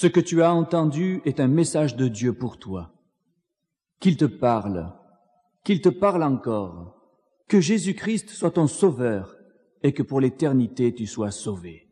Ce que tu as entendu est un message de Dieu pour toi. Qu'il te parle encore, que Jésus-Christ soit ton sauveur et que pour l'éternité tu sois sauvé.